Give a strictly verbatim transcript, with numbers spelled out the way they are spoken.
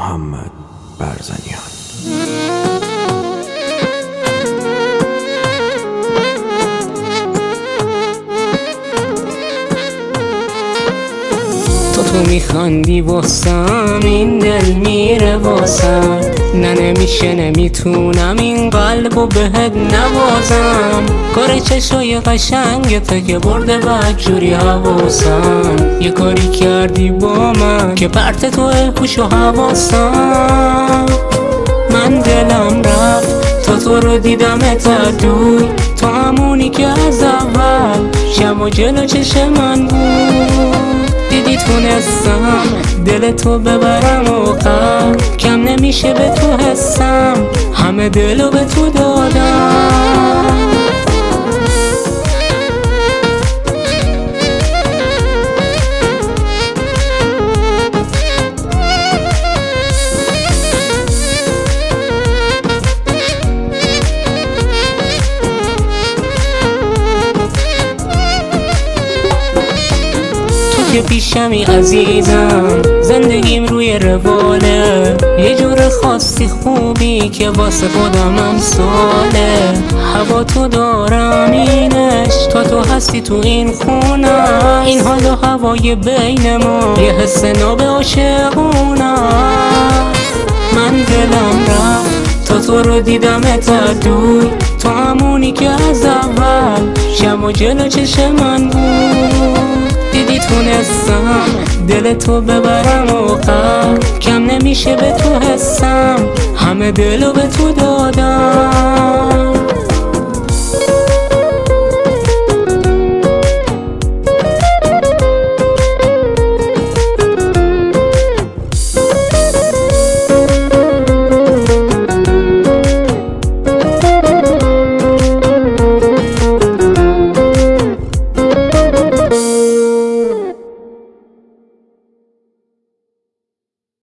محمد برزنیان. تو تو میخواندی واسم، این دل میره واسم، نه نمیشه نمیتونم این قلبو بهت نبازم. کار چشای قشنگته که برده بدجوری حواسم، یه کاری کردی با من که پرت تو هوش و حواسم. من دلم رفت تا تو رو دیدم تا دور، تو همونی که از اول شب و جلو چشم من بود. دیدی تونستم دل تو ببرم و قلب کم نمیشه به تو حسم، همه دلو به تو دادم. که پیشمی عزیزم، زندگیم روی رواله، یه جور خاصی خوبی که واسه خودم هم ساله. هوا تو دارم اینش تا تو هستی تو این خونه، این حال و هوای بین ما یه حس ناب عاشقونه. من دلم رفت تا تو رو دیدم تا دور، تو همونی که از اول شب و جلو چشم من بود. دیدی تونستم دل تو ببرم و قلب کم نمیشه به تو حسم، همه دلو به تو دادم.